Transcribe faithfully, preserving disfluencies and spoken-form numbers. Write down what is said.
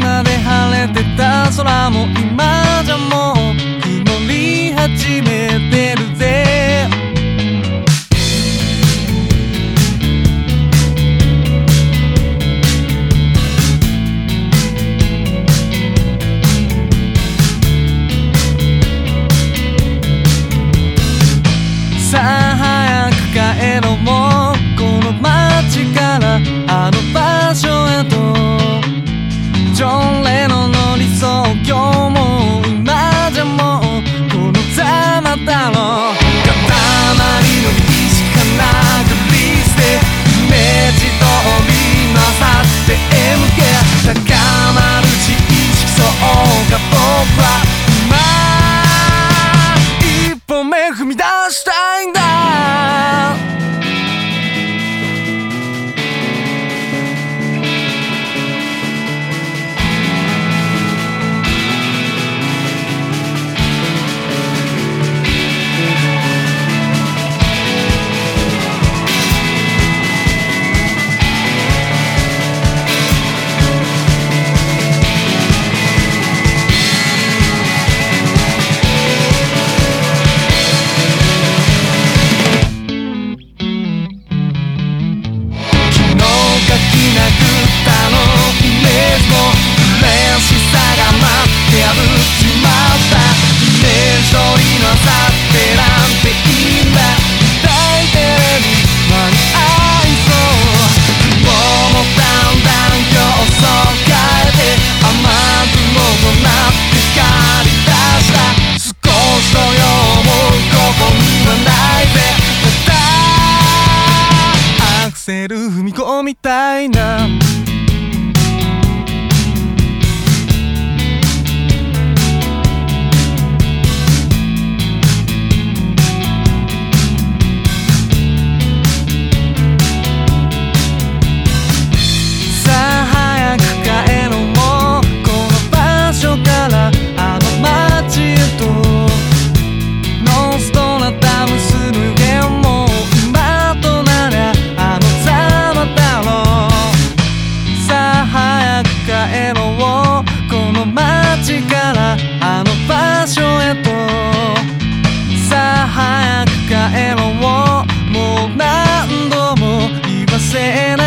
なで晴れてた空も今じゃもう曇り始めてるぜ。さあ早く帰ろうもうこの街からあの場所へと。ジョン・レノンの理想郷も今じゃもうこのざまだろう。塊の日しかなくリスでイメージ通りなさってへ向け高まる自意識そうか僕は今一歩目踏み出したいんだ。アクセル踏み込みたいな。あの場所へと。さあ早く帰ろうもう何度も言わせない